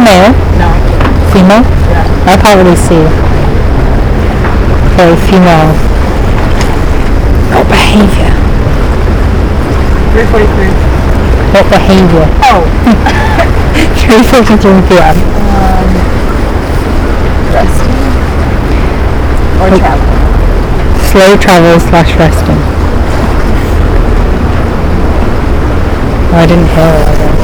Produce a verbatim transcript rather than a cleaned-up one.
male? No. Female? Yeah. I can't really see. Okay, female. What behaviour? three forty-three. What behaviour? Oh. three fifty-three p.m. Um, resting. Or Like, travel. slow travel slash resting. Oh, I didn't hear it, I guess.